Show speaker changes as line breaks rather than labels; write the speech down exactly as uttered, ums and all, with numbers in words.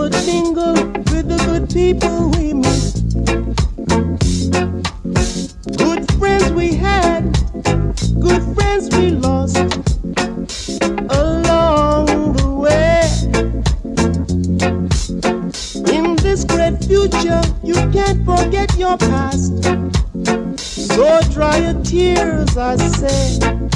should mingle with the good people we meet. Good friends we had, good friends we lost along the way. In this great future, you can't forget your past. So dry your tears, I say.